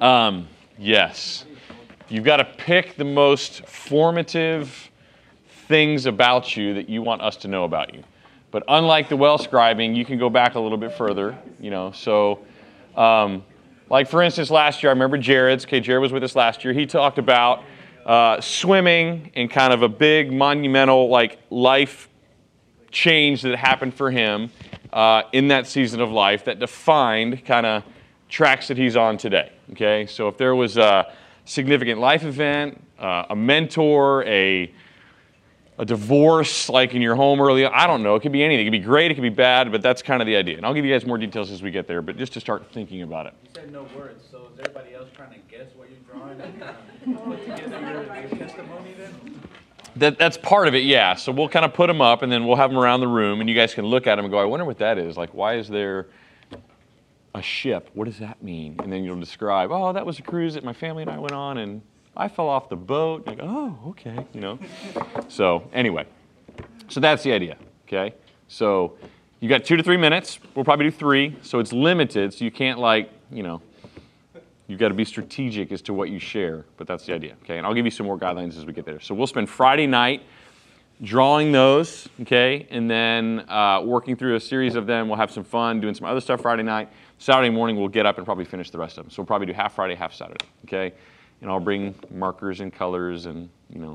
Yes. You've got to pick the most formative things about you that you want us to know about you. But unlike the well scribing, you can go back a little bit further, So, like for instance, last year, I remember Jared's. Okay, Jared was with us last year. He talked about swimming and kind of a big monumental life change that happened for him in that season of life that defined kind of tracks that he's on today. Okay, so if there was a significant life event, a mentor, a divorce like in your home early, I don't know, it could be anything. It could be great, it could be bad, but that's kind of the idea. And I'll give you guys more details as we get there, but just to start thinking about it. You said no words, so is everybody else trying to guess what you're drawing and put together your testimony then? That's part of it, yeah. So we'll kind of put them up, and then we'll have them around the room, and you guys can look at them and go, I wonder what that is. Like, why is there a ship? What does that mean? And then you'll describe, oh, that was a cruise that my family and I went on, and I fell off the boat. And I go, oh, okay, So anyway, so that's the idea, okay? So you got 2 to 3 minutes. We'll probably do 3, so it's limited, so you can't you've got to be strategic as to what you share, but that's the idea, okay? And I'll give you some more guidelines as we get there. So we'll spend Friday night drawing those, okay, and then working through a series of them. We'll have some fun doing some other stuff Friday night. Saturday morning, we'll get up and probably finish the rest of them. So we'll probably do half Friday, half Saturday, okay? And I'll bring markers and colors and,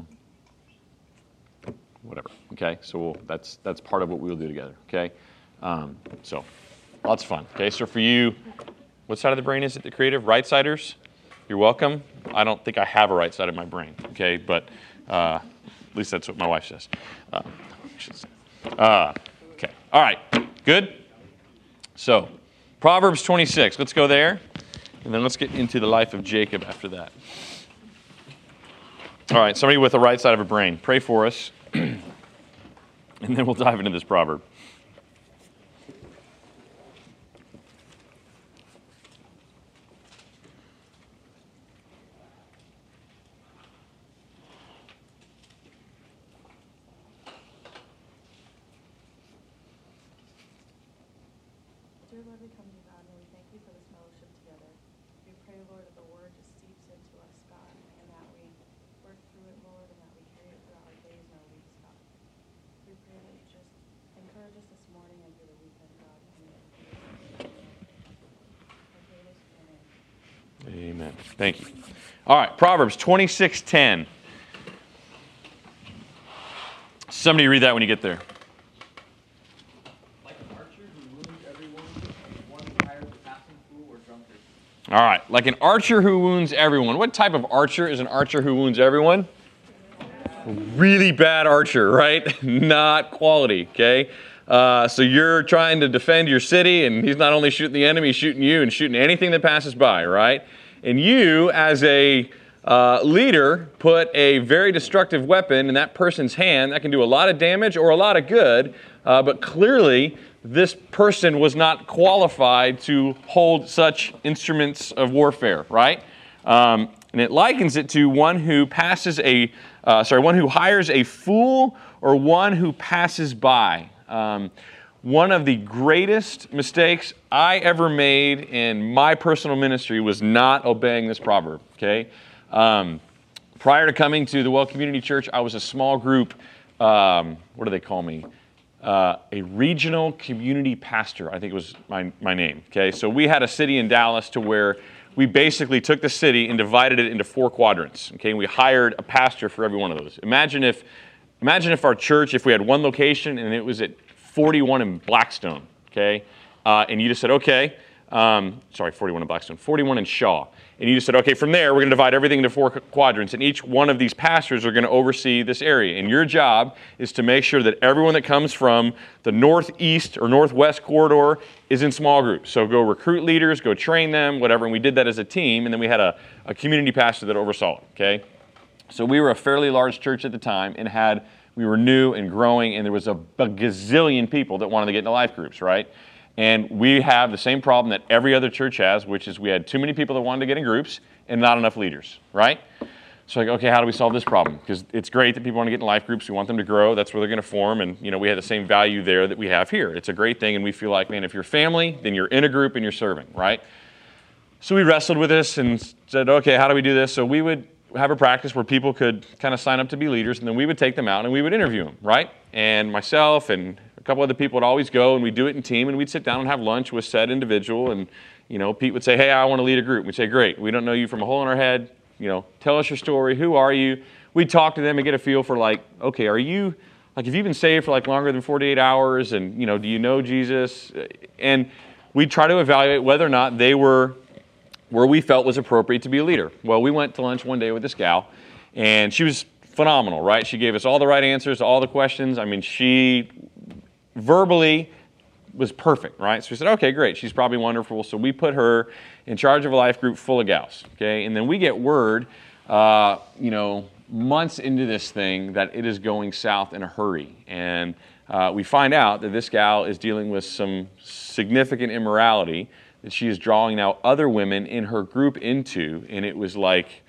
whatever, okay? So that's part of what we'll do together, okay? So lots of fun, okay? So for you, what side of the brain is it, the creative? Right-siders? You're welcome. I don't think I have a right side of my brain, okay? But at least that's what my wife says. Okay, all right, good? So Proverbs 26, let's go there. And then let's get into the life of Jacob after that. All right, somebody with the right side of a brain, pray for us. And then we'll dive into this proverb. Dear Lord, we come to you, God, and we thank you for this fellowship together. We pray, Lord, that the word just seeps into us, God, and that we work through it, Lord, and that we carry it throughout our days and our weeks, God. We pray that you just encourage us this morning and through the weekend, God. Amen. Thank you. All right, Proverbs 26:10. Somebody read that when you get there. All right, like an archer who wounds everyone. What type of archer is an archer who wounds everyone? Really bad archer, right? Not quality, okay? So you're trying to defend your city, and he's not only shooting the enemy, he's shooting you and shooting anything that passes by, right? And you, as a leader, put a very destructive weapon in that person's hand that can do a lot of damage or a lot of good, but clearly this person was not qualified to hold such instruments of warfare, right? And it likens it to one who one who hires a fool or one who passes by. One of the greatest mistakes I ever made in my personal ministry was not obeying this proverb, okay? Prior to coming to the Well Community Church, I was a small group, what do they call me? A regional community pastor, I think it was my name, okay? So we had a city in Dallas to where we basically took the city and divided it into 4 quadrants, okay? And we hired a pastor for every one of those. Imagine if our church, if we had one location and it was at 41 in Blackstone, okay? And you just said, okay, 41 in Blackstone, 41 in Shaw. And you just said, okay, from there, we're going to divide everything into 4 quadrants, and each one of these pastors are going to oversee this area. And your job is to make sure that everyone that comes from the northeast or northwest corridor is in small groups. So go recruit leaders, go train them, whatever. And we did that as a team, and then we had a community pastor that oversaw it, okay? So we were a fairly large church at the time, and we were new and growing, and there was a gazillion people that wanted to get into life groups, right? And we have the same problem that every other church has, which is we had too many people that wanted to get in groups and not enough leaders, right? So okay, how do we solve this problem? Because it's great that people want to get in life groups. We want them to grow. That's where they're going to form. And, we have the same value there that we have here. It's a great thing. And we feel like, man, if you're family, then you're in a group and you're serving, right? So we wrestled with this and said, okay, how do we do this? So we would have a practice where people could kind of sign up to be leaders, and then we would take them out and we would interview them, right? And myself and a couple other people would always go, and we'd do it in team, and we'd sit down and have lunch with said individual. And Pete would say, hey, I want to lead a group. We'd say, great. We don't know you from a hole in our head. Tell us your story. Who are you? We'd talk to them and get a feel for okay, are you, have you been saved for longer than 48 hours? And, do you know Jesus? And we'd try to evaluate whether or not they were where we felt was appropriate to be a leader. Well, we went to lunch one day with this gal, and she was phenomenal, right? She gave us all the right answers to all the questions. I mean, she verbally was perfect, right? So we said, okay, great. She's probably wonderful. So we put her in charge of a life group full of gals, okay? And then we get word, months into this thing that it is going south in a hurry. And we find out that this gal is dealing with some significant immorality that she is drawing now other women in her group into, and it was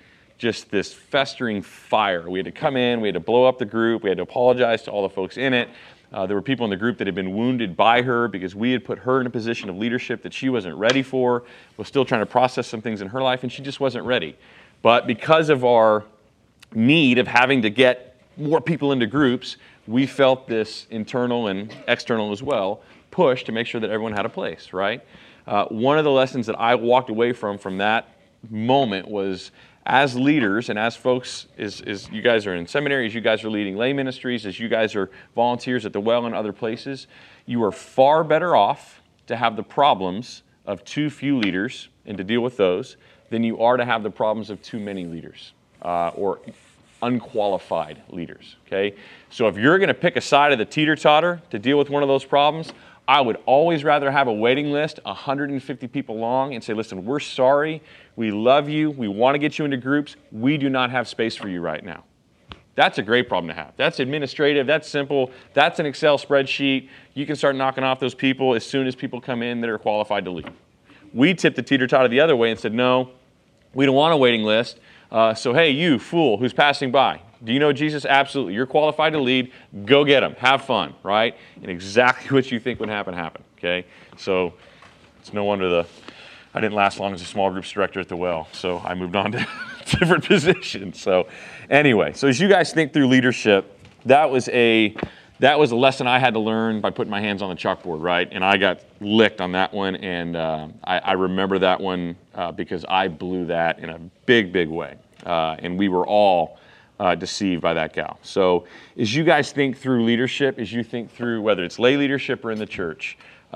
just this festering fire. We had to come in, we had to blow up the group, we had to apologize to all the folks in it. There were people in the group that had been wounded by her because we had put her in a position of leadership that she wasn't ready for, was still trying to process some things in her life, and she just wasn't ready. But because of our need of having to get more people into groups, we felt this internal and external as well push to make sure that everyone had a place, right? One of the lessons that I walked away from that moment was, as leaders and as folks, as you guys are in seminary, as you guys are leading lay ministries, as you guys are volunteers at the Well and other places, you are far better off to have the problems of too few leaders and to deal with those than you are to have the problems of too many leaders or unqualified leaders, okay? So if you're going to pick a side of the teeter-totter to deal with one of those problems, I would always rather have a waiting list, 150 people long, and say, listen, we're sorry, we love you, we want to get you into groups, we do not have space for you right now. That's a great problem to have. That's administrative, that's simple, that's an Excel spreadsheet. You can start knocking off those people as soon as people come in that are qualified to lead. We tipped the teeter-totter the other way and said, no, we don't want a waiting list. So hey, you fool who's passing by, do you know Jesus? Absolutely. You're qualified to lead. Go get him. Have fun, right? And exactly what you think would happen, okay? So it's no wonder I didn't last long as a small groups director at the Well, so I moved on to different positions. So anyway, so as you guys think through leadership, that was a lesson I had to learn by putting my hands on the chalkboard, right? And I got licked on that one, and I remember that one because I blew that in a big, big way. And we were all deceived by that gal. So as you guys think through leadership, as you think through whether it's lay leadership or in the church,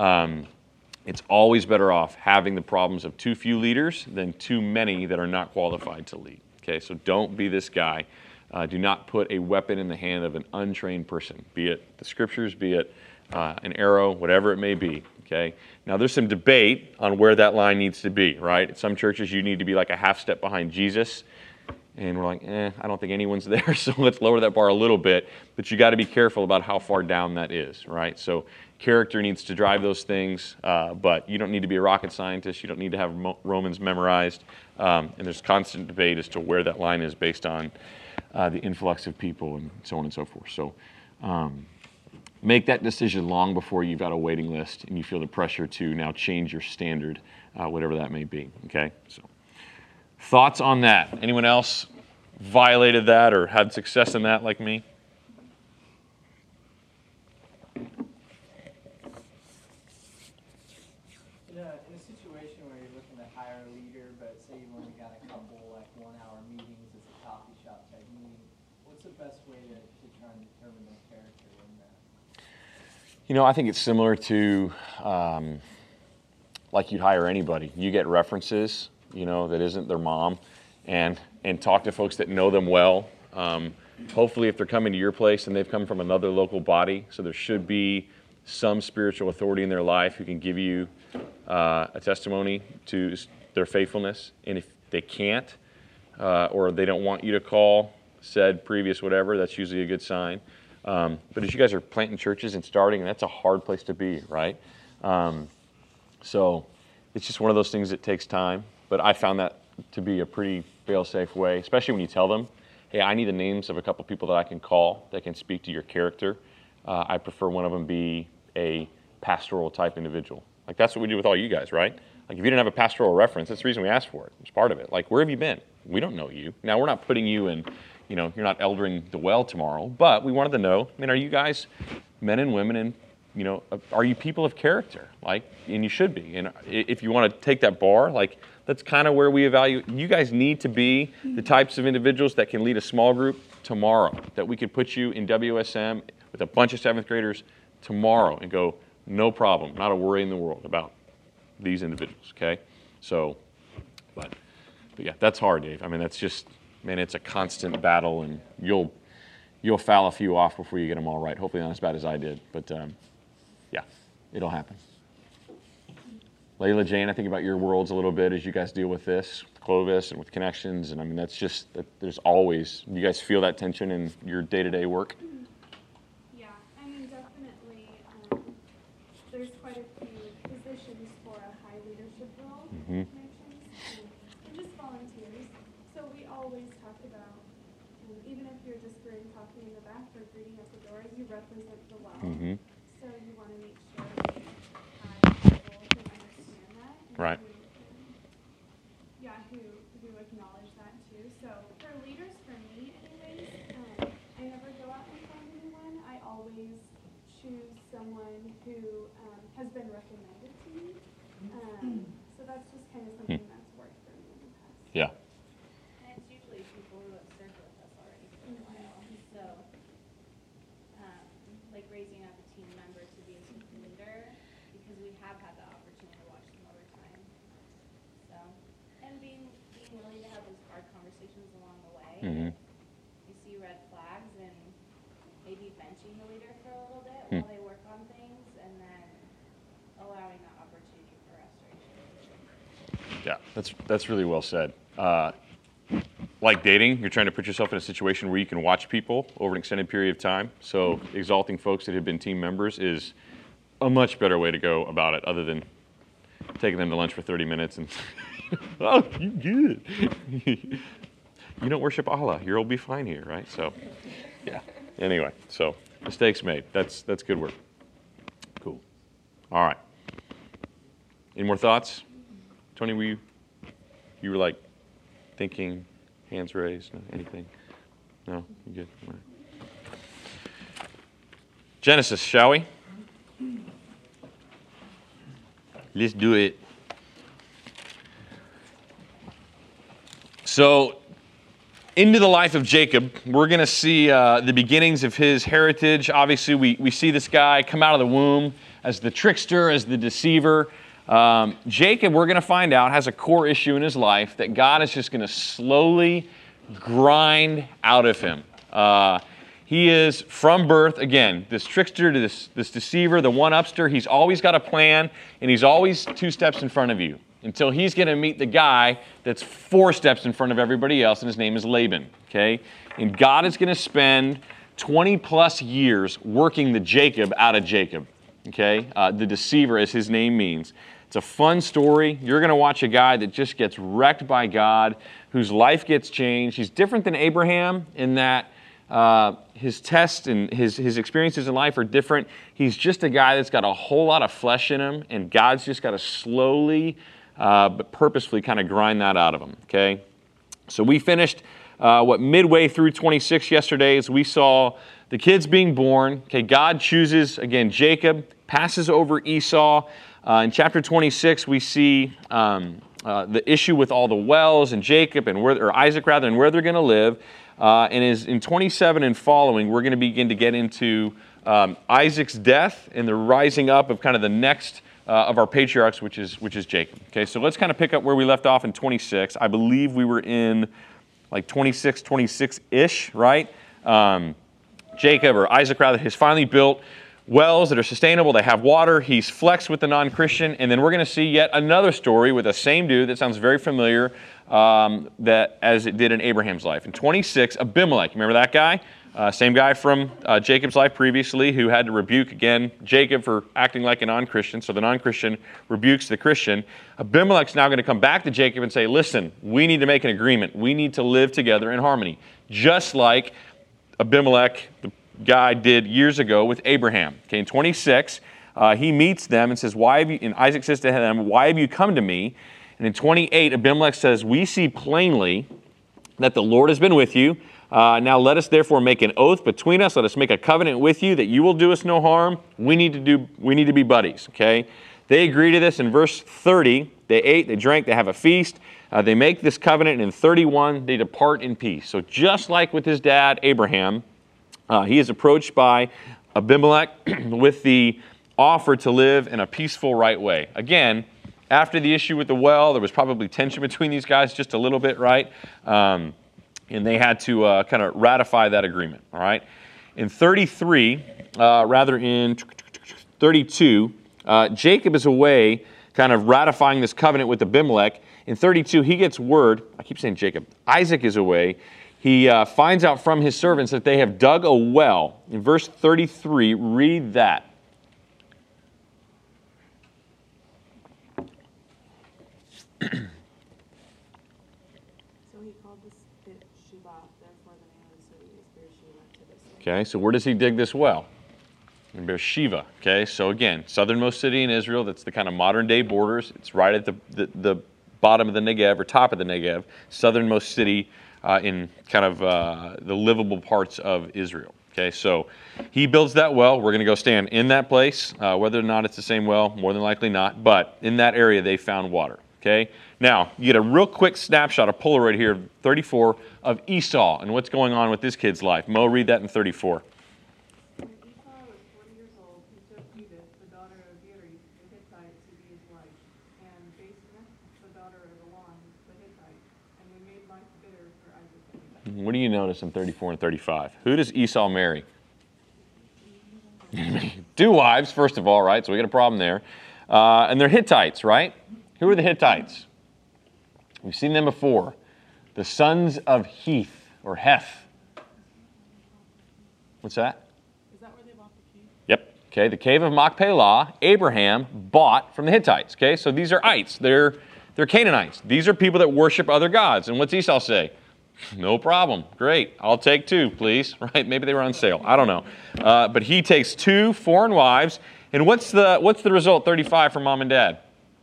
it's always better off having the problems of too few leaders than too many that are not qualified to lead. Okay, so don't be this guy. Do not put a weapon in the hand of an untrained person, be it the scriptures, be it an arrow, whatever it may be. Okay. Now there's some debate on where that line needs to be, right? At some churches you need to be like a half step behind Jesus. And we're like, I don't think anyone's there, so let's lower that bar a little bit. But you got to be careful about how far down that is, right? So character needs to drive those things, but you don't need to be a rocket scientist. You don't need to have Romans memorized. And there's constant debate as to where that line is based on the influx of people and so on and so forth. So make that decision long before you've got a waiting list and you feel the pressure to now change your standard, whatever that may be, okay? So. Thoughts on that? Anyone else violated that or had success in that like me? In a situation where you're looking to hire a leader, but say you've only got a couple 1-hour meetings, it's a coffee shop type meeting, what's the best way to try and determine their character in that? I think it's similar to like you'd hire anybody. You get references, that isn't their mom, and talk to folks that know them well. Hopefully if they're coming to your place and they've come from another local body, so there should be some spiritual authority in their life who can give you a testimony to their faithfulness. And if they can't, or they don't want you to call said previous whatever, that's usually a good sign. But as you guys are planting churches and starting, that's a hard place to be, right? So it's just one of those things that takes time. But I found that to be a pretty fail-safe way, especially when you tell them, hey, I need the names of a couple people that I can call that can speak to your character. I prefer one of them be a pastoral type individual. Like that's what we do with all you guys, right? Like if you didn't have a pastoral reference, that's the reason we asked for it. It's part of it. Like, where have you been? We don't know you. Now, we're not putting you in, you're not eldering the well tomorrow, but we wanted to know, are you guys men and women and, are you people of character? And you should be. And if you want to take that bar, that's kind of where we evaluate. You guys need to be the types of individuals that can lead a small group tomorrow, that we could put you in WSM with a bunch of 7th graders tomorrow and go, no problem, not a worry in the world about these individuals, okay? So, but yeah, that's hard, Dave. That's just, it's a constant battle, and you'll foul a few off before you get them all right. Hopefully not as bad as I did, but yeah, it'll happen. Layla, Jane, I think about your worlds a little bit as you guys deal with this, with Clovis and with connections, and that's just, there's always, you guys feel that tension in your day-to-day work? Yeah, definitely, there's quite a few positions for a high leadership role in connections, and just volunteers. So we always talk about, even if you're just greeting coffee in the back or greeting at the door, you represent the well. So you want to make sure that people can understand that. And Right. Who acknowledge that too. So for leaders, for me anyways, I never go out and find anyone. I always choose someone who has been recommended to me. So that's just kind of something that's worked for me in the past. Yeah. And it's usually people who have served with us already for a while. So, like raising up a team member to be a team leader, because we have had the opportunity to watch them over time. So, and being willing to have those hard conversations along the way. You see red flags, and maybe benching the leader for a little bit while they work on things, and then allowing that opportunity for restoration. Yeah, that's really well said. Like dating, you're trying to put yourself in a situation where you can watch people over an extended period of time. So exalting folks that have been team members is a much better way to go about it, other than taking them to lunch for 30 minutes and, oh, you good. You don't worship Allah. You'll be fine here, right? So, yeah. Anyway, so mistakes made. That's good work. Cool. All right. Any more thoughts? Tony, you were like thinking, hands raised, no, anything? No? You good? All right. Genesis, shall we? Let's do it. So, into the life of Jacob, we're going to see the beginnings of his heritage. Obviously, we see this guy come out of the womb as the trickster, as the deceiver. Jacob, we're going to find out, has a core issue in his life that God is just going to slowly grind out of him. He is, from birth, again, this trickster to this deceiver, the one-upster. He's always got a plan, and he's always 2 steps in front of you, until he's going to meet the guy that's 4 steps in front of everybody else, and his name is Laban, okay? And God is going to spend 20-plus years working the Jacob out of Jacob, okay? The deceiver, as his name means. It's a fun story. You're going to watch a guy that just gets wrecked by God, whose life gets changed. He's different than Abraham in that his tests and his experiences in life are different. He's just a guy that's got a whole lot of flesh in him, and God's just got to slowly but purposefully kind of grind that out of him, okay? So we finished midway through 26 yesterday as we saw the kids being born. Okay, God chooses, again, Jacob, passes over Esau. In chapter 26, we see the issue with all the wells and Jacob, or Isaac rather, and where they're going to live. And in 27 and following, we're going to begin to get into Isaac's death and the rising up of kind of the next of our patriarchs, which is Jacob. Okay, so let's kind of pick up where we left off in 26. I believe we were in like 26-ish, right? Jacob, or Isaac rather, has finally built wells that are sustainable. They have water. He's flexed with the non-Christian. And then we're going to see yet another story with the same dude that sounds very familiar that as it did in Abraham's life. In 26, Abimelech, remember that guy? Same guy from Jacob's life previously who had to rebuke, again, Jacob for acting like a non-Christian. So the non-Christian rebukes the Christian. Abimelech's now going to come back to Jacob and say, listen, we need to make an agreement. We need to live together in harmony. Just like Abimelech, the guy, did years ago with Abraham. Okay, in 26, he meets them and says, "Why have you?" And Isaac says to them, "Why have you come to me?" And in 28, Abimelech says, "We see plainly that the Lord has been with you. Now let us therefore make an oath between us. Let us make a covenant with you that you will do us no harm. We need to be buddies." Okay? They agree to this in verse 30. They ate, they drank, they have a feast. They make this covenant, and in 31, they depart in peace. So just like with his dad, Abraham, he is approached by Abimelech with the offer to live in a peaceful, right way. Again, after the issue with the well, there was probably tension between these guys just a little bit, right? And they had to kind of ratify that agreement, all right? In 32, Jacob is away kind of ratifying this covenant with Abimelech. In 32, he gets word, I keep saying Jacob, Isaac is away. He finds out from his servants that they have dug a well. In verse 33, read that. So he called this pit Sheba, therefore the name of the city is Beersheba to this day. Okay, so where does he dig this well? In Beersheba. Okay, so again, southernmost city in Israel. That's the kind of modern day borders. It's right at the bottom of the Negev or top of the Negev, southernmost city in kind of the livable parts of Israel. Okay, so he builds that well. We're going to go stand in that place. Whether or not it's the same well, more than likely not. But in that area, they found water. Okay, now you get a real quick snapshot, a Polaroid here, 34, of Esau and what's going on with this kid's life. Mo, read that in 34. When Esau was 40 years old, he took Edith, the daughter of Beeri, the Hittite, to be his wife, and Basemath, the daughter of Elon, the Hittite, and they made life bitter for Isaac and Rebekah. What do you notice in 34 and 35? Who does Esau marry? 2 wives, first of all, right? So we got a problem there. And they're Hittites, right? Who are the Hittites? We've seen them before. The sons of Heth, or Heth. What's that? Is that where they bought the key? Yep. Okay, the cave of Machpelah, Abraham bought from the Hittites. Okay, so these are ites. They're Canaanites. These are people that worship other gods. And what's Esau say? No problem. Great. I'll take 2, please. Right? Maybe they were on sale. I don't know. But he takes 2 foreign wives. And what's the result? 35 for mom and dad.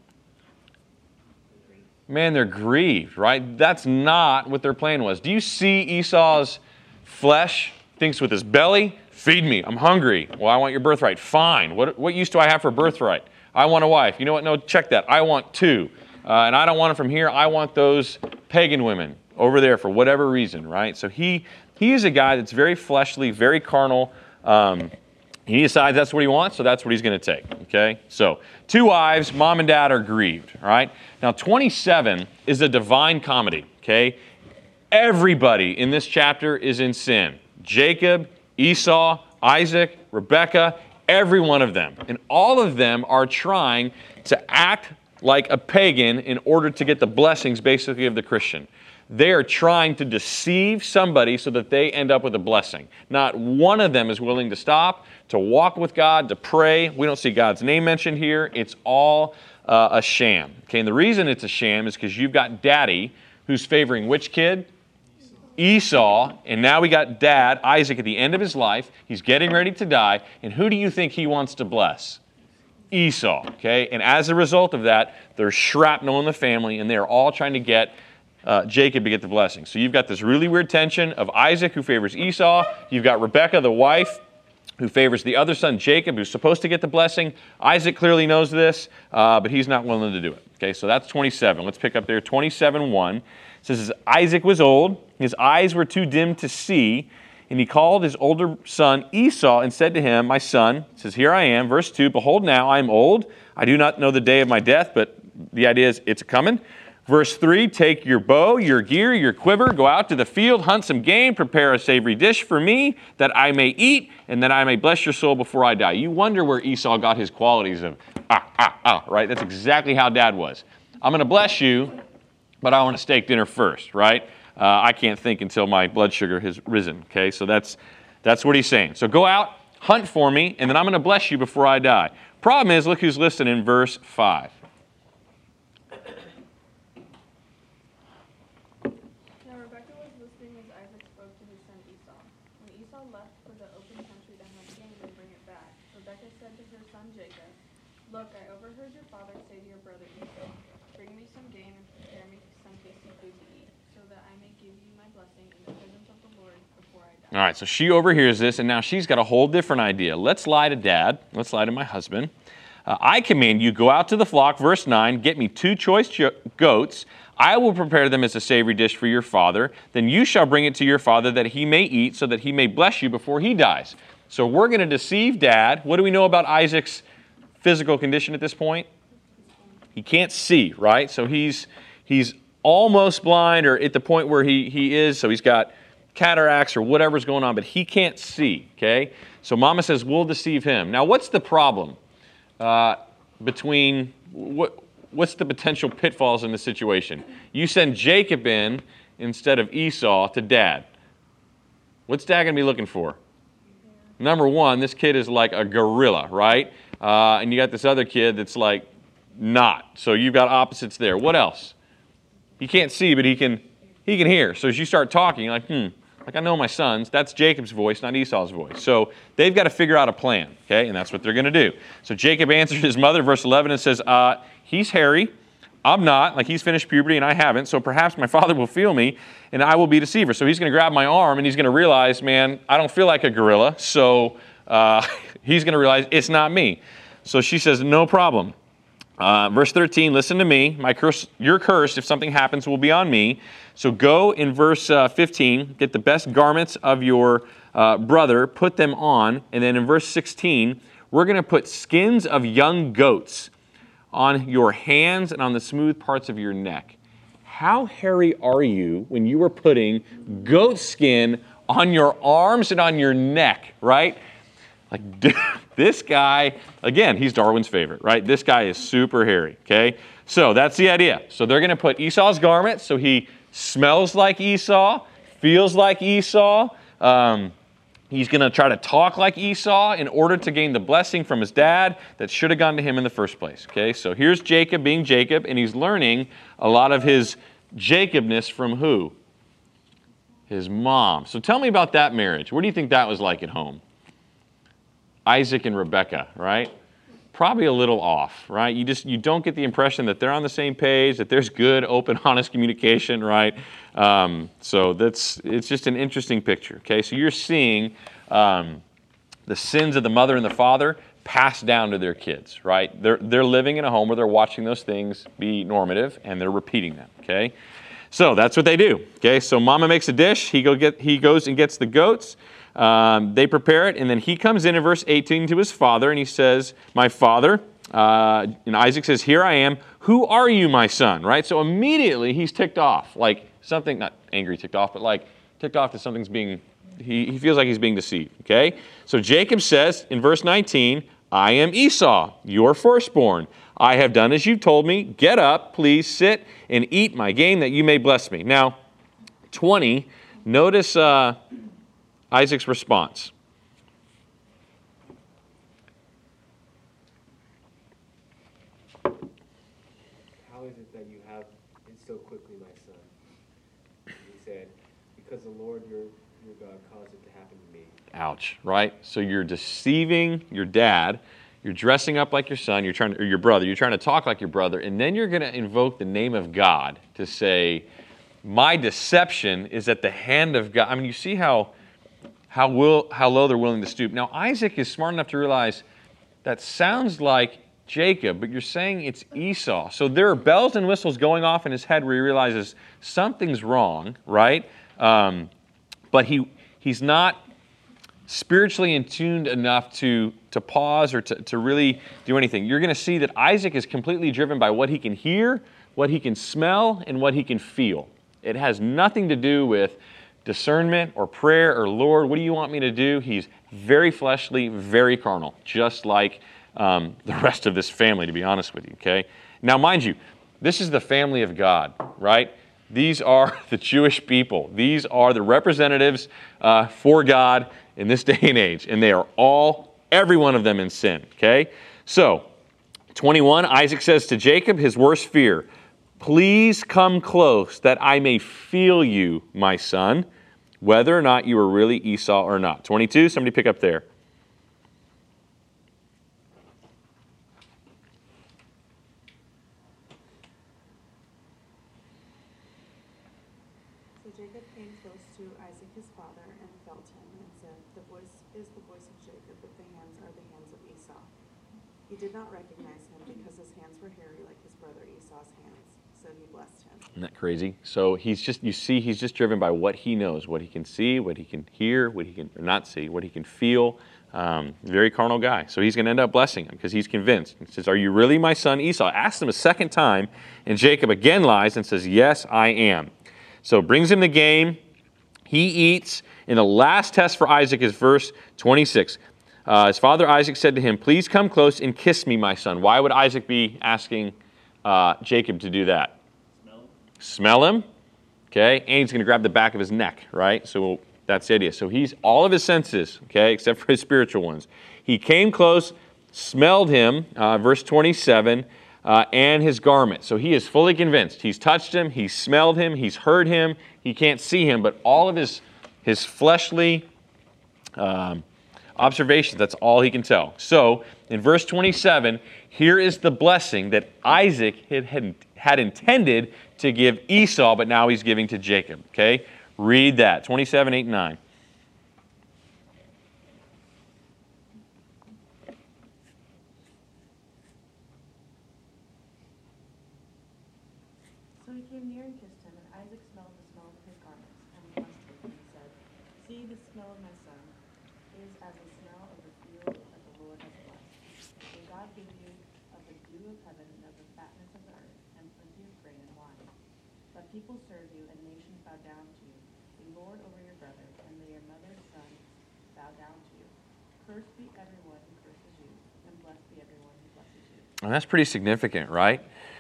Man, they're grieved, right? That's not what their plan was. Do you see Esau's flesh? Thinks with his belly, feed me, I'm hungry. Well, I want your birthright. Fine. What use do I have for birthright? I want a wife. You know what? No, check that. I want 2. And I don't want them from here. I want those pagan women over there for whatever reason, right? So he is a guy that's very fleshly, very carnal. He decides that's what he wants, so that's what he's going to take, okay? So 2 wives, mom and dad are grieved, all right? Now 27 is a divine comedy, okay? Everybody in this chapter is in sin. Jacob, Esau, Isaac, Rebekah, every one of them. And all of them are trying to act like a pagan in order to get the blessings, basically, of the Christian. They are trying to deceive somebody so that they end up with a blessing. Not one of them is willing to stop, to walk with God, to pray. We don't see God's name mentioned here. It's all a sham. Okay, and the reason it's a sham is because you've got daddy who's favoring which kid? Esau. And now we got dad, Isaac, at the end of his life. He's getting ready to die. And who do you think he wants to bless? Esau. Okay, and as a result of that, there's shrapnel in the family, and they're all trying to get Jacob to get the blessing. So you've got this really weird tension of Isaac who favors Esau. You've got Rebekah, the wife, who favors the other son, Jacob, who's supposed to get the blessing. Isaac clearly knows this, but he's not willing to do it. Okay, so that's 27. Let's pick up there. 27:1 says, Isaac was old, his eyes were too dim to see, and he called his older son Esau and said to him, my son, says, here I am. Verse 2, behold, now I am old. I do not know the day of my death, but the idea is it's coming. Verse 3, take your bow, your gear, your quiver, go out to the field, hunt some game, prepare a savory dish for me that I may eat and that I may bless your soul before I die. You wonder where Esau got his qualities of, right? That's exactly how dad was. I'm going to bless you, but I want a steak dinner first, right? I can't think until my blood sugar has risen, okay? So that's what he's saying. So go out, hunt for me, and then I'm going to bless you before I die. Problem is, look who's listed in verse 5. When Esau left for the open country to hunt game and bring it back, Rebekah said to her son Jacob, "Look, I overheard your father say to your brother Esau, 'Bring me some game and prepare me some tasty food to eat, so that I may give you my blessing in the presence of the Lord before I die.'" All right, so she overhears this, and now she's got a whole different idea. Let's lie to Dad. Let's lie to my husband. I command you, go out to the flock, verse 9, get me 2 choice goats. I will prepare them as a savory dish for your father. Then you shall bring it to your father that he may eat, so that he may bless you before he dies. So we're going to deceive Dad. What do we know about Isaac's physical condition at this point? He can't see, right? So he's almost blind, or at the point where he is, so he's got cataracts or whatever's going on, but he can't see, okay? So Mama says, we'll deceive him. Now, what's the problem what's the potential pitfalls in the situation? You send Jacob in instead of Esau to Dad. What's Dad going to be looking for? Number one, this kid is like a gorilla, right? And you got this other kid that's like not. So you've got opposites there. What else? He can't see, but he can hear. So as you start talking, you're like, like I know my sons. That's Jacob's voice, not Esau's voice. So they've got to figure out a plan, okay? And that's what they're going to do. So Jacob answered his mother, verse 11, and says, he's hairy. I'm not. Like he's finished puberty and I haven't. So perhaps my father will feel me and I will be deceiver. So he's going to grab my arm and he's going to realize, man, I don't feel like a gorilla. So he's going to realize it's not me. So she says, no problem. Verse 13, listen to me. Your curse, if something happens, will be on me. So go in verse 15, get the best garments of your brother, put them on. And then in verse 16, we're going to put skins of young goats on your hands and on the smooth parts of your neck. How hairy are you when you were putting goat skin on your arms and on your neck, right? Like this guy, again, he's Darwin's favorite, right? This guy is super hairy, okay? So that's the idea. So they're going to put Esau's garment so he smells like Esau, feels like Esau. He's going to try to talk like Esau in order to gain the blessing from his dad that should have gone to him in the first place, okay? So here's Jacob being Jacob, and he's learning a lot of his Jacobness from who? His mom. So tell me about that marriage. What do you think that was like at home? Isaac and Rebekah, right? Probably a little off, right? You don't get the impression that they're on the same page, that there's good, open, honest communication, right? So it's just an interesting picture, okay? So you're seeing the sins of the mother and the father passed down to their kids, right? They're living in a home where they're watching those things be normative, and they're repeating them, okay? So that's what they do, okay? So mama makes a dish. He goes and gets the goats. They prepare it, and then he comes in verse 18 to his father, and he says, my father, and Isaac says, here I am. Who are you, my son? Right? So immediately he's ticked off, like something, not angry ticked off, but like ticked off that something's being, he feels like he's being deceived, okay? So Jacob says in verse 19, I am Esau, your firstborn. I have done as you told me. Get up, please sit and eat my game that you may bless me. Now, 20, notice Isaac's response. How is it that you have it so quickly, my son? He said, because the Lord your God caused it to happen to me. Ouch, right? So you're deceiving your dad. You're dressing up like your son, or your brother. You're trying to talk like your brother, and then you're going to invoke the name of God to say, my deception is at the hand of God. I mean, you see how low they're willing to stoop. Now, Isaac is smart enough to realize that sounds like Jacob, but you're saying it's Esau. So there are bells and whistles going off in his head where he realizes something's wrong, right? But he's not spiritually in tuned enough to pause or to really do anything. You're going to see that Isaac is completely driven by what he can hear, what he can smell, and what he can feel. It has nothing to do with discernment or prayer or Lord, what do you want me to do? He's very fleshly, very carnal, just like the rest of this family, to be honest with you, okay? Now, mind you, this is the family of God, right? These are the Jewish people. These are the representatives for God in this day and age, and they are every one of them in sin, okay? So, 21, Isaac says to Jacob, his worst fear, please come close that I may feel you, my son. whether or not you are really Esau or not. 22, somebody pick up there. So Jacob came close to Isaac his father and felt him and said, "The voice is the voice of Jacob, but the hands are the hands of Esau." He did not recognize him because his hands were hairy like his brother Esau's hands, so he blessed him. Isn't that crazy? So he's just driven by what he knows, what he can see, what he can hear, what he can not see, what he can feel. Very carnal guy. So he's going to end up blessing him because he's convinced. He says, "Are you really my son Esau?" Asks him a second time, and Jacob again lies and says, "Yes, I am." So brings him the game. He eats. And the last test for Isaac is verse 26. His father Isaac said to him, "Please come close and kiss me, my son." Why would Isaac be asking Jacob to do that? Smell him. Okay. And he's going to grab the back of his neck, right? So that's the idea. So he's all of his senses, okay, except for his spiritual ones. He came close, smelled him, verse 27, and his garment. So he is fully convinced. He's touched him, he's smelled him, he's heard him, he can't see him, but all of his fleshly observations, that's all he can tell. So in verse 27, here is the blessing that Isaac had intended to give Esau, but now he's giving to Jacob. Okay? Read that. 27, 8, 9. So he came near and kissed him, and Isaac smelled the smell of his garments, and blessed him, and said, "See, the smell of my son is as the smell of the field that the Lord has blessed. May God give you of the dew of heaven and of the fatness of the earth, and plenty of grain and wine. Let people serve you, and nations bow down to you. Be Lord over your brothers, and may your mother's sons bow down to you. Cursed be everyone who curses you, and blessed be everyone who blesses you." And that's pretty significant, right?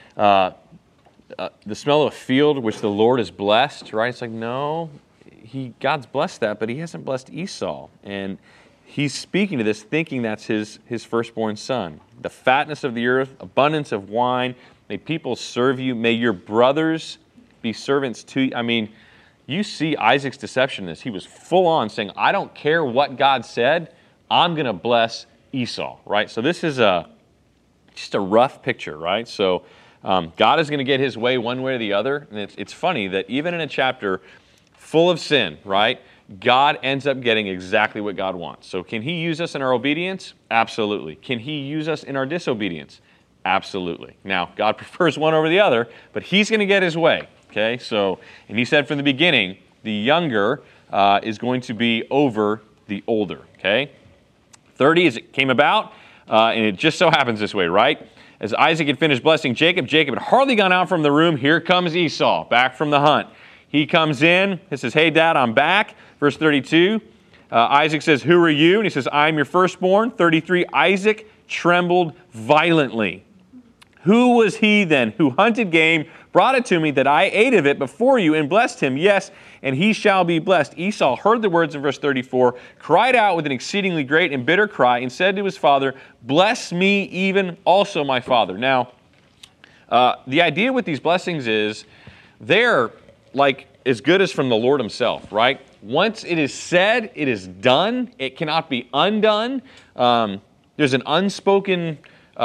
The smell of a field which the Lord has blessed, right? It's like, no, God's blessed that, but he hasn't blessed Esau. And he's speaking to this thinking that's his firstborn son. The fatness of the earth, abundance of wine, may people serve you, may your brothers be servants to you. I mean, you see Isaac's deception in this. He was full on saying, I don't care what God said, I'm going to bless Esau, right? So this is just a rough picture, right? So God is going to get his way one way or the other. And it's funny that even in a chapter full of sin, right, God ends up getting exactly what God wants. So can he use us in our obedience? Absolutely. Can he use us in our disobedience? Absolutely. Now, God prefers one over the other, but he's going to get his way. Okay, so, and he said from the beginning, the younger is going to be over the older. Okay, 30 as it came about, and it just so happens this way, right? As Isaac had finished blessing Jacob, Jacob had hardly gone out from the room. Here comes Esau, back from the hunt. He comes in, he says, "Hey, Dad, I'm back." Verse 32, Isaac says, "Who are you?" And he says, "I'm your firstborn." 33, Isaac trembled violently. "Who was he then who hunted game, brought it to me, that I ate of it before you, and blessed him? Yes, and he shall be blessed." Esau heard the words in verse 34, cried out with an exceedingly great and bitter cry, and said to his father, "Bless me even also, my father." Now, the idea with these blessings is they're like as good as from the Lord himself, right? Once it is said, it is done. It cannot be undone. There's an unspoken...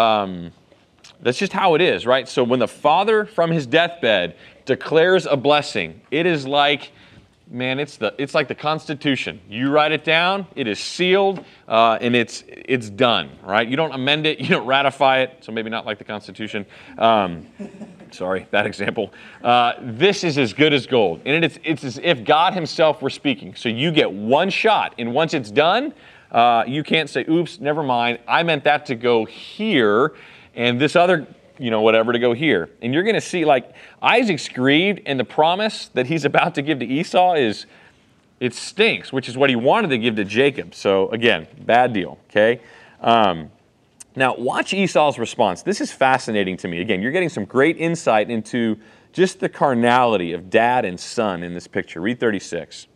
That's just how it is, right? So when the father from his deathbed declares a blessing, it is like, man, it's like the Constitution. You write it down, it is sealed, and it's done, right? You don't amend it, you don't ratify it, so maybe not like the Constitution. Sorry, bad example. This is as good as gold. And it's as if God himself were speaking. So you get one shot, and once it's done, you can't say, "Oops, never mind, I meant that to go here, and this other, whatever to go here." And you're going to see, like, Isaac's grieved, and the promise that he's about to give to Esau it stinks, which is what he wanted to give to Jacob. So, again, bad deal, okay? Now, watch Esau's response. This is fascinating to me. Again, you're getting some great insight into just the carnality of dad and son in this picture. Read 36.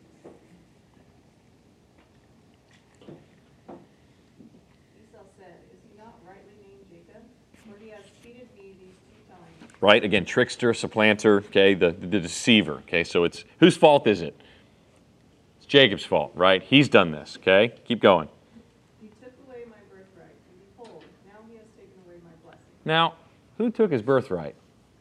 Right? Again, trickster, supplanter, okay, the deceiver. Okay, so it's whose fault is it? It's Jacob's fault, right? He's done this, okay? Keep going. He took away my birthright, and behold, now he has taken away my blessing. Now, who took his birthright?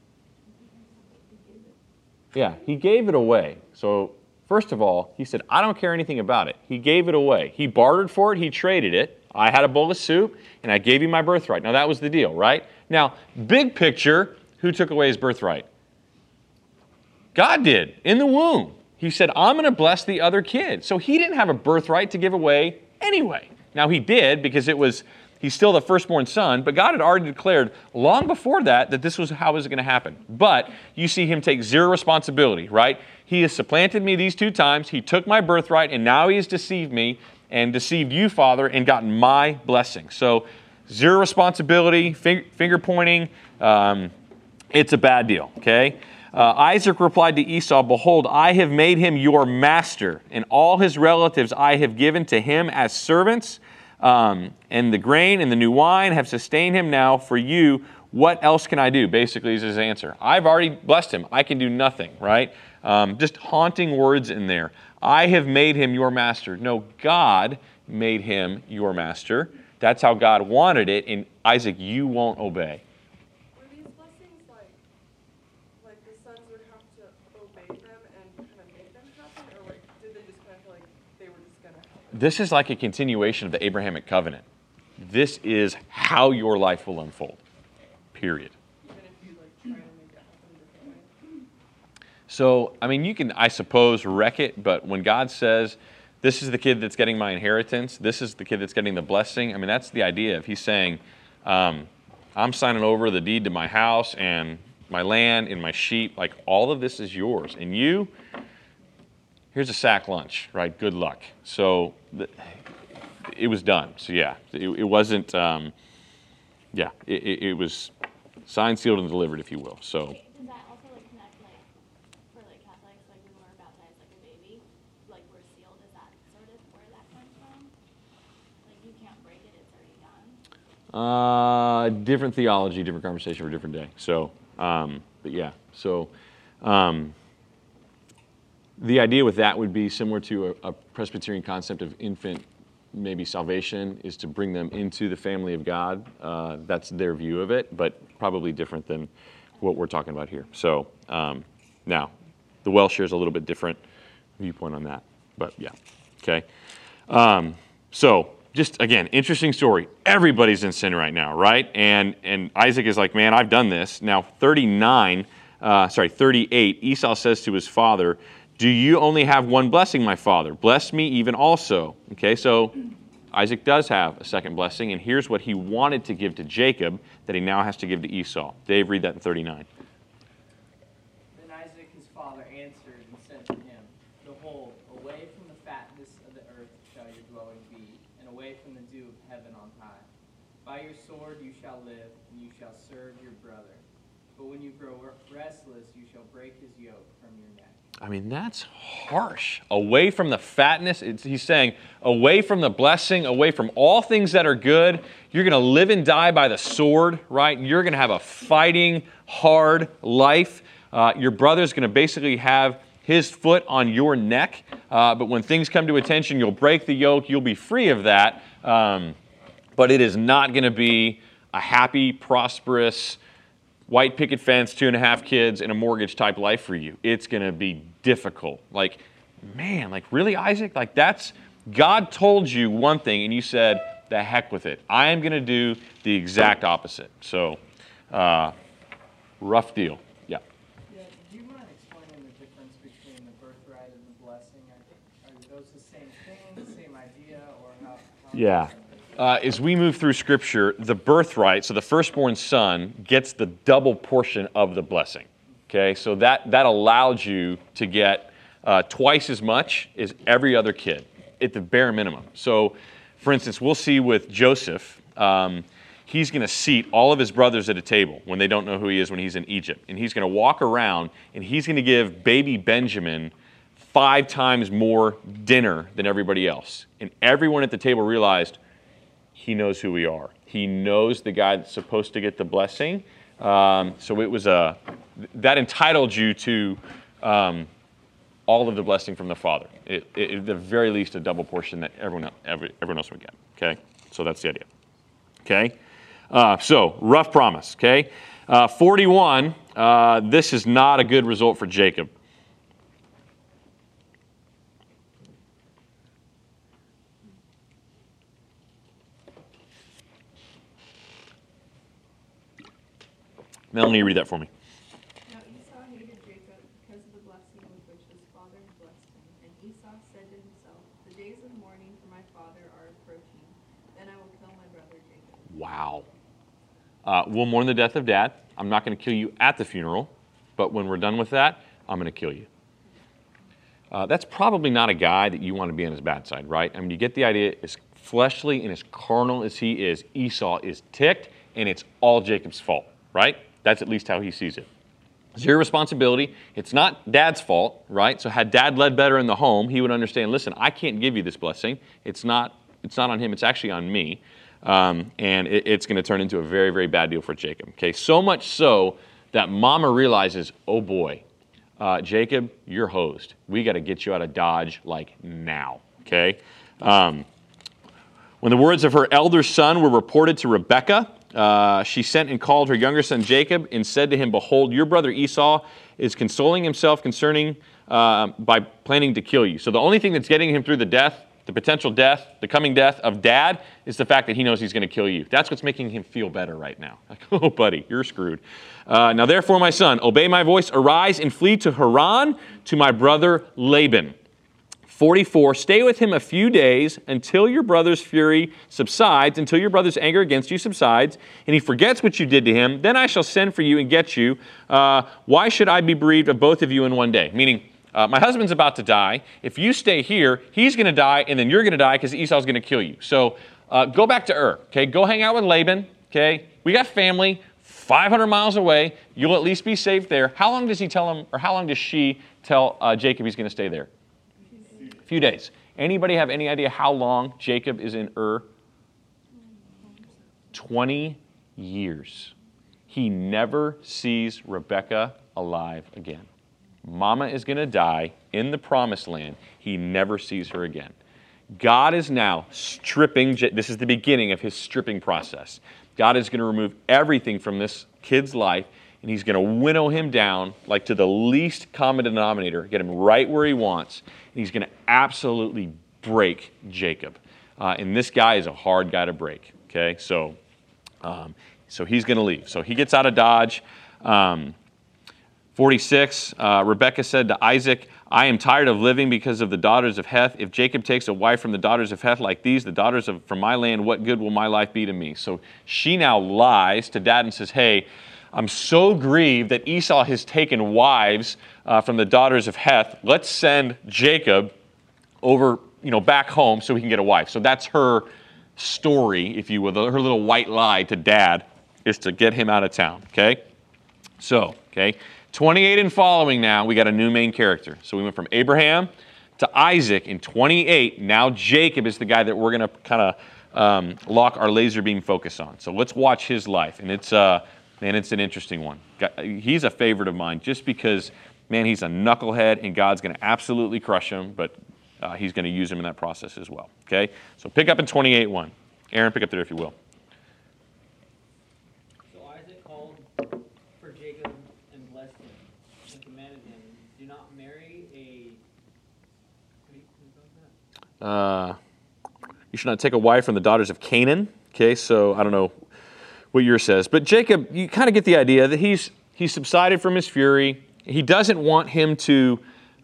Yeah, he gave it away. So, first of all, he said, I don't care anything about it. He gave it away. He bartered for it. He traded it. I had a bowl of soup, and I gave you my birthright. Now, that was the deal, right? Now, big picture, who took away his birthright? God did, in the womb. He said, I'm going to bless the other kid. So he didn't have a birthright to give away anyway. Now, he did because he's still the firstborn son, but God had already declared long before that this was how it was going to happen. But you see him take zero responsibility, right? He has supplanted me these 2 times. He took my birthright, and now he has deceived me and deceived you, Father, and gotten my blessing. So zero responsibility, finger pointing. It's a bad deal, okay? Isaac replied to Esau, behold, I have made him your master, and all his relatives I have given to him as servants, and the grain and the new wine have sustained him. Now for you, what else can I do? Basically is his answer. I've already blessed him. I can do nothing, right? Just haunting words in there. I have made him your master. No, God made him your master. That's how God wanted it, and Isaac, you won't obey. Were these blessings like the sons would have to obey them and kind of make them happen, or did they just kind of feel like they were just going to happen? This is like a continuation of the Abrahamic covenant. This is how your life will unfold. Period. Even if you try to make it happen a different way? So, I mean, you can, I suppose, wreck it, but when God says, this is the kid that's getting my inheritance, this is the kid that's getting the blessing, I mean, that's the idea. If he's saying, I'm signing over the deed to my house and my land and my sheep, like all of this is yours. And you, here's a sack lunch, right? Good luck. So it was done. So yeah, it wasn't, it was signed, sealed, and delivered, if you will. So. Does that also connect for Catholics, when we're baptized like a baby, like we're sealed? Is that sort of where that comes from? Like you can't break it; it's already done. Different theology, different conversation for a different day. So, but yeah. So, the idea with that would be similar to a Presbyterian concept of infant, maybe salvation, is to bring them into the family of God. That's their view of it, but probably different than what we're talking about here. So, now, the Welsh shares a little bit different viewpoint on that, but yeah. Okay. So, just again, interesting story. Everybody's in sin right now, right? And Isaac is like, man, I've done this. Now 38, Esau says to his father, do you only have one blessing, my father? Bless me even also. Okay, so Isaac does have a second blessing, and here's what he wanted to give to Jacob that he now has to give to Esau. Dave, read that in 39. Then Isaac his father answered and said to him, behold, away from the fatness of the earth shall your dwelling be, and away from the dew of heaven on high. By your sword you shall live, and you shall serve your brother. But when you grow restless, you shall break his yoke from your neck. I mean, that's harsh. Away from the fatness, he's saying, away from the blessing, away from all things that are good, you're going to live and die by the sword, right? You're going to have a fighting, hard life. Your brother's going to basically have his foot on your neck. But when things come to attention, you'll break the yoke. You'll be free of that. But it is not going to be a happy, prosperous, white picket fence, 2.5 kids, and a mortgage type life for you. It's going to be difficult. Like, man, like really, Isaac? Like that's, God told you one thing and you said, the heck with it. I am going to do the exact opposite. So, rough deal. Yeah. Yeah, do you mind explaining the difference between the birthright and the blessing? Are those the same thing, the same idea, or how Yeah. As we move through Scripture, the birthright, so the firstborn son, gets the double portion of the blessing. Okay, so that allowed you to get twice as much as every other kid at the bare minimum. So, for instance, we'll see with Joseph, he's going to seat all of his brothers at a table when they don't know who he is when he's in Egypt. And he's going to walk around and he's going to give baby Benjamin 5 times more dinner than everybody else. And everyone at the table realized, he knows who we are. He knows the guy that's supposed to get the blessing. So it was that entitled you to all of the blessing from the father. At the very least, a double portion that everyone else would get. Okay, so that's the idea. Okay, so rough promise. Okay, 41. This is not a good result for Jacob. Melanie, read that for me. Now Esau hated Jacob because of the blessing with which his father had blessed him. And Esau said to himself, the days of mourning for my father are approaching. Then I will kill my brother Jacob. Wow. We'll mourn the death of Dad. I'm not going to kill you at the funeral, but when we're done with that, I'm going to kill you. That's probably not a guy that you want to be on his bad side, right? I mean, you get the idea. As fleshly and as carnal as he is, Esau is ticked, and it's all Jacob's fault, right? That's at least how he sees it. It's your responsibility. It's not Dad's fault, right? So had Dad led better in the home, he would understand, listen, I can't give you this blessing. It's not on him. It's actually on me. And it's going to turn into a very, very bad deal for Jacob. Okay, so much so that Mama realizes, oh boy, Jacob, you're hosed. We got to get you out of Dodge like now. Okay. When the words of her elder son were reported to Rebekah, she sent and called her younger son Jacob and said to him, behold, your brother Esau is consoling himself concerning by planning to kill you. So the only thing that's getting him through the death, the potential death, the coming death of Dad is the fact that he knows he's going to kill you. That's what's making him feel better right now. Like, oh, buddy, you're screwed. Now, therefore, my son, obey my voice, arise and flee to Haran to my brother Laban. 44, stay with him a few days until your brother's fury subsides, until your brother's anger against you subsides, and he forgets what you did to him. Then I shall send for you and get you. Why should I be bereaved of both of you in one day? Meaning, my husband's about to die. If you stay here, he's going to die, and then you're going to die because Esau's going to kill you. So go back to Ur. Okay, go hang out with Laban. Okay, we got family 500 miles away. You'll at least be safe there. How long does he tell him, or how long does she tell Jacob he's going to stay there? A few days. Anybody have any idea how long Jacob is in Ur? 20 years. He never sees Rebekah alive again. Mama is going to die in the promised land. He never sees her again. God is now stripping. This is the beginning of his stripping process. God is going to remove everything from this kid's life, and he's going to winnow him down like to the least common denominator, get him right where he wants, and he's going to absolutely break Jacob. And this guy is a hard guy to break. Okay, so he's going to leave. So he gets out of Dodge. 46, Rebekah said to Isaac, I am tired of living because of the daughters of Heth. If Jacob takes a wife from the daughters of Heth like these, the daughters from my land, what good will my life be to me? So she now lies to Dad and says, hey, I'm so grieved that Esau has taken wives from the daughters of Heth. Let's send Jacob over, back home so he can get a wife. So that's her story, if you will, her little white lie to Dad is to get him out of town, okay? So, 28 and following now, we got a new main character. So we went from Abraham to Isaac in 28. Now Jacob is the guy that we're going to kind of lock our laser beam focus on. So let's watch his life. And it's an interesting one. He's a favorite of mine just because, man, he's a knucklehead and God's going to absolutely crush him, but he's going to use him in that process as well. Okay? So pick up in 28:1. Aaron, pick up there if you will. So Isaac called for Jacob and blessed him and commanded him, do not marry a... You should not take a wife from the daughters of Canaan. Okay, so I don't know what yours says. But Jacob, you kind of get the idea that he's subsided from his fury. He doesn't want him to...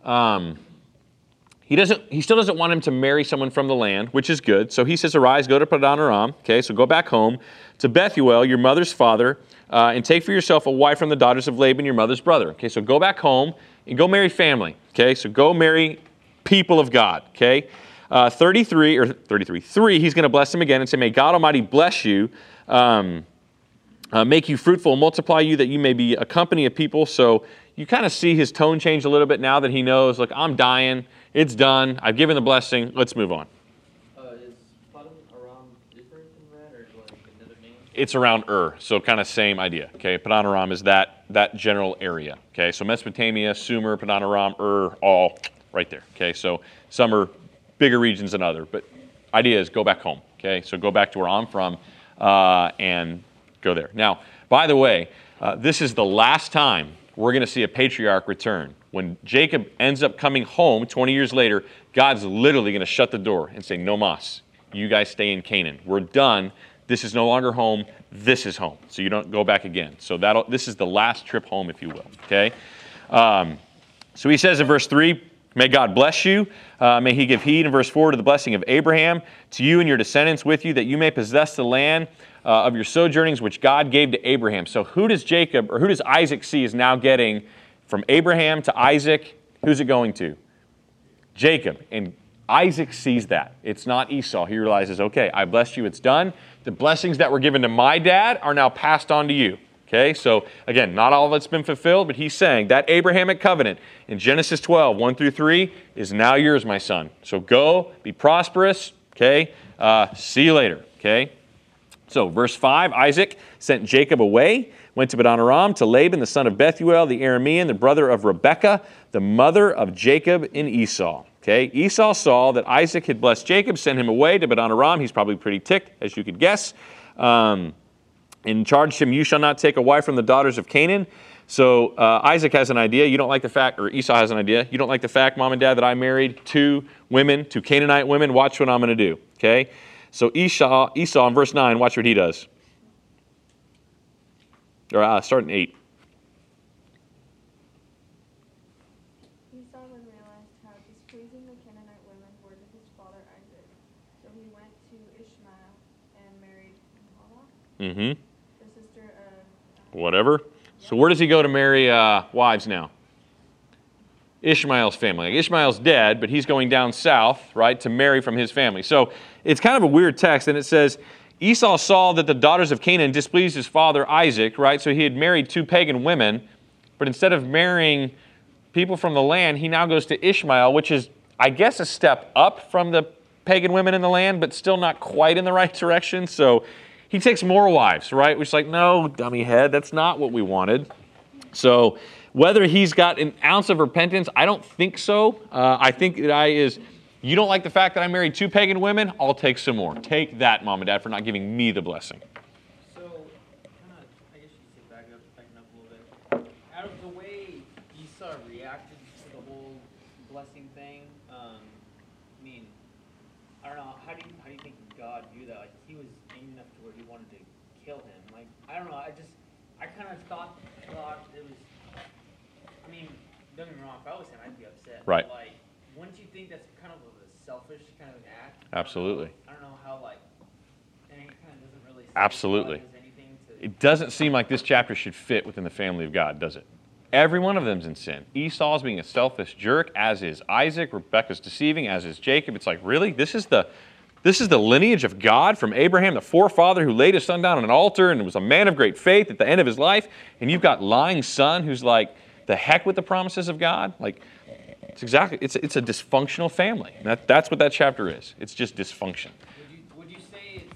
He still doesn't want him to marry someone from the land, which is good. So he says, arise, go to Padan Aram. Okay, so go back home to Bethuel, your mother's father, and take for yourself a wife from the daughters of Laban, your mother's brother. Okay, so go back home and go marry family. Okay, so go marry people of God. Okay, 3, he's going to bless him again and say, may God Almighty bless you, make you fruitful, multiply you, that you may be a company of people. So you kind of see his tone change a little bit now that he knows, look, I'm dying. It's done. I've given the blessing. Let's move on. Is Padan Aram different than that, or like another name? It's around Ur, so kind of same idea. Okay, Padan Aram is that that general area. Okay, so Mesopotamia, Sumer, Padanaram, all right there. Okay, so some are bigger regions than other, but idea is go back home. Okay, so go back to where I'm from and go there. Now, by the way, this is the last time we're going to see a patriarch return. When Jacob ends up coming home 20 years later, God's literally going to shut the door and say, no mas. You guys stay in Canaan. We're done. This is no longer home. This is home. So you don't go back again. So this is the last trip home, if you will. Okay? So he says in verse 3, may God bless you. May he give heed in verse 4 to the blessing of Abraham, to you and your descendants with you, that you may possess the land of your sojournings, which God gave to Abraham. So who does Isaac see is now getting from Abraham to Isaac? Who's it going to? Jacob. And Isaac sees that. It's not Esau. He realizes, okay, I blessed you, it's done. The blessings that were given to my dad are now passed on to you. Okay, so again, not all of it's been fulfilled, but he's saying that Abrahamic covenant in Genesis 12, 1 through 3, is now yours, my son. So go, be prosperous, okay? See you later, okay? So verse 5, Isaac sent Jacob away, went to Padanaram to Laban, the son of Bethuel, the Aramean, the brother of Rebekah, the mother of Jacob and Esau. Okay, Esau saw that Isaac had blessed Jacob, sent him away to Padanaram. He's probably pretty ticked, as you could guess. And charged him, you shall not take a wife from the daughters of Canaan. So Isaac has an idea. You don't like the fact, or Esau has an idea. You don't like the fact, Mom and Dad, that I married two Canaanite women. Watch what I'm going to do. Okay, so Esau in verse 9, watch what he does. Or start in 8. Esau then realized how displeasing the Canaanite women were to his father Isaac. So he went to Ishmael and married Mahalah, the sister of... Whatever. So where does he go to marry wives now? Ishmael's family. Like Ishmael's dead, but he's going down south, right, to marry from his family. So it's kind of a weird text, and it says, Esau saw that the daughters of Canaan displeased his father Isaac, right? So he had married two pagan women, but instead of marrying people from the land, he now goes to Ishmael, which is, I guess, a step up from the pagan women in the land, but still not quite in the right direction. So he takes more wives, right? Which is like, no, dummy head, that's not what we wanted. So whether he's got an ounce of repentance, I don't think so. I think that you don't like the fact that I married two pagan women? I'll take some more. Take that, Mom and Dad, for not giving me the blessing. So, I guess you should back up a little bit. Out of the way Esau reacted to the whole blessing thing, I mean, I don't know, how do you think God viewed that? Like, he was mean enough to where he wanted to kill him. Like, I don't know, I kind of thought it was, I mean, don't get me wrong, if I was him, I'd be upset. Right. But, like, wouldn't you think that's kind of a selfish kind of act? Absolutely. I don't know how, like, and it kind of doesn't really say Absolutely. God does anything to... It doesn't seem like this chapter should fit within the family of God, does it? Every one of them's in sin. Esau's being a selfish jerk, as is Isaac. Rebekah's deceiving, as is Jacob. It's like, really? This is the lineage of God from Abraham, the forefather who laid his son down on an altar and was a man of great faith at the end of his life. And you've got lying son who's like, the heck with the promises of God? Like, it's a dysfunctional family. That's what that chapter is. It's just dysfunction. Would you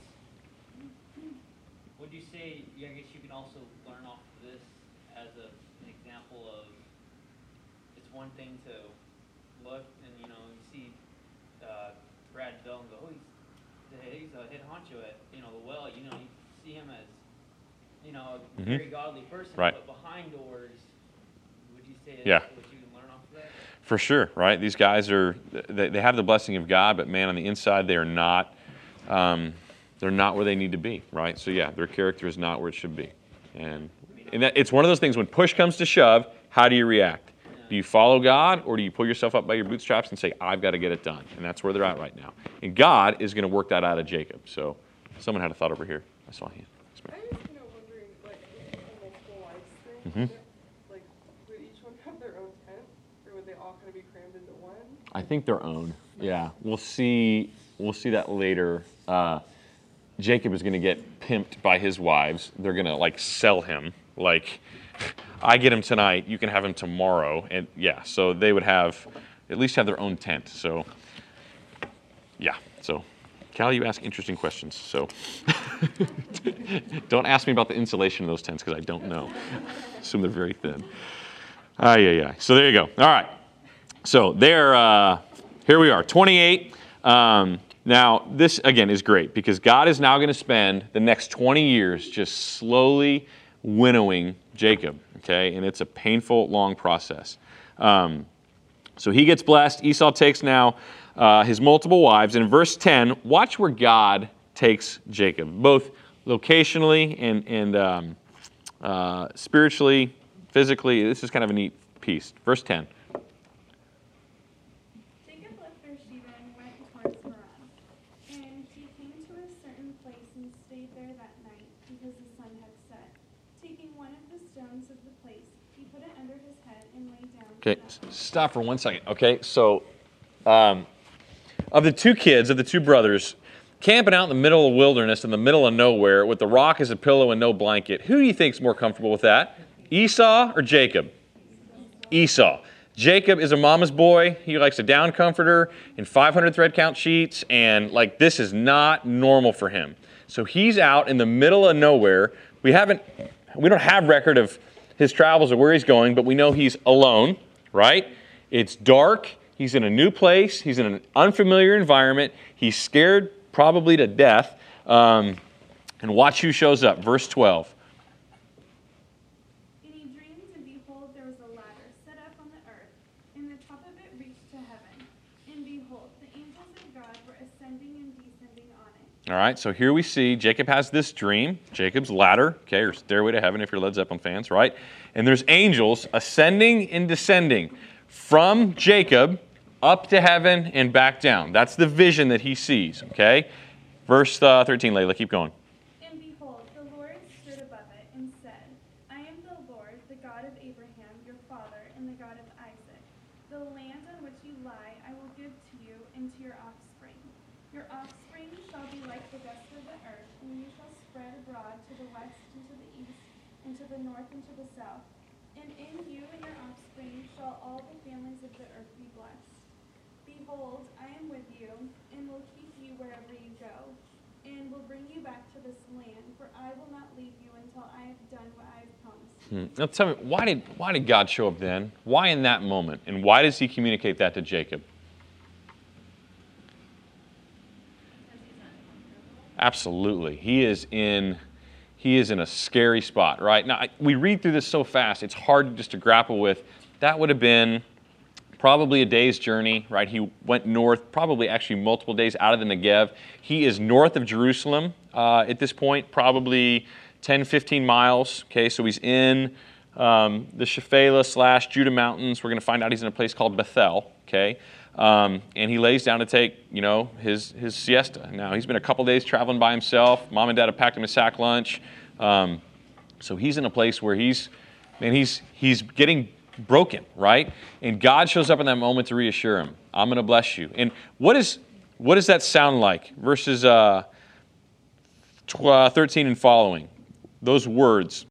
say, I guess you can also learn off of this as an example of, it's one thing to look and, you see Brad Bell and go, oh, he's a head honcho at, the well, you see him as, a very godly person, Right. But behind doors, would you say Yeah. that's what you can learn off of that? For sure, right? These guys they have the blessing of God, but man, on the inside, they're not where they need to be, right? So yeah, their character is not where it should be. And it's one of those things, when push comes to shove, how do you react? Do you follow God, or do you pull yourself up by your bootstraps and say, I've got to get it done? And that's where they're at right now. And God is going to work that out of Jacob. So someone had a thought over here. I saw a hand. Yes, ma'am. I was wondering, like, with the multiple wives thing, like, would each one have their own tent, or would they all kind of be crammed into one? I think their own. Yeah, we'll see that later. Jacob is going to get pimped by his wives. They're going to sell him. Like, I get him tonight, you can have him tomorrow. And yeah, so they would at least have their own tent. So yeah, so Cal, you ask interesting questions, so don't ask me about the insulation of those tents because I don't know. Assume they're very thin. Yeah. So there you go. All right. So here we are, 28. Now, this, again, is great because God is now going to spend the next 20 years just slowly winnowing Jacob, okay? And it's a painful, long process. So he gets blessed. Esau takes now his multiple wives. And in verse 10, watch where God takes Jacob, both locationally and spiritually, physically. This is kind of a neat piece. Verse 10. Jacob left Beersheba and went towards Haran. And he came to a certain place and stayed there that night because the sun had set. Taking one of the stones of the place, he put it under his head and lay down. Okay, stop for 1 second. Okay, so of the two brothers, camping out in the middle of the wilderness, in the middle of nowhere, with the rock as a pillow and no blanket, who do you think is more comfortable with that? Esau or Jacob? Esau. Jacob is a mama's boy. He likes a down comforter and 500 thread count sheets, and like this is not normal for him. So he's out in the middle of nowhere. We don't have record of his travels or where he's going, but we know he's alone, right? It's dark. He's in a new place. He's in an unfamiliar environment. He's scared probably to death. And watch who shows up. Verse 12. And he dreamed, and behold, there was a ladder set up on the earth, and the top of it reached to heaven. And behold, the angels of God were ascending and descending on it. All right, so here we see Jacob has this dream, Jacob's ladder, okay, or stairway to heaven if you're Led Zeppelin fans, right? And there's angels ascending and descending from Jacob up to heaven and back down. That's the vision that he sees, okay? Verse 13, Layla, keep going. And behold, the Lord stood above it and said, I am the Lord, the God of Abraham, your father, and the God of Isaac. The land on which you lie I will give to you and to your offspring. Your offspring shall be like the dust of the earth, and you shall spread abroad to the west and to the east, and to the north and to the south. And in you and your offspring shall all the families of the earth be blessed. Behold, I am with you, and will keep you wherever you go, and will bring you back to this land, for I will not leave you until I have done what I have promised. Now tell me, why did God show up then? Why in that moment? And why does he communicate that to Jacob? Absolutely. He is in a scary spot, right? Now, we read through this so fast, it's hard just to grapple with. That would have been probably a day's journey, right? He went north, probably actually multiple days out of the Negev. He is north of Jerusalem at this point, probably 10, 15 miles. Okay, so he's in the Shephelah / Judah Mountains. We're going to find out he's in a place called Bethel. Okay, and he lays down to take, his siesta. Now he's been a couple days traveling by himself. Mom and Dad have packed him a sack lunch. So he's in a place where he's getting broken, right? And God shows up in that moment to reassure him, I'm going to bless you. And what does that sound like? Verses 13 and following. Those words,